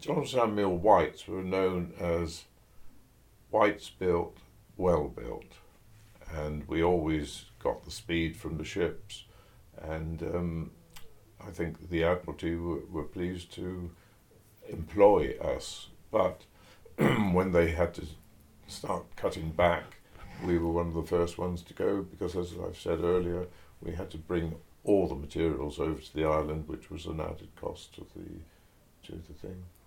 Johnstown Mill Whites were known as Whites built, well built, and we always got the speed from the ships, and I think the Admiralty were pleased to employ us, but when they had to start cutting back, we were one of the first ones to go because, as I've said earlier, we had to bring all the materials over to the island, which was an added cost to the thing.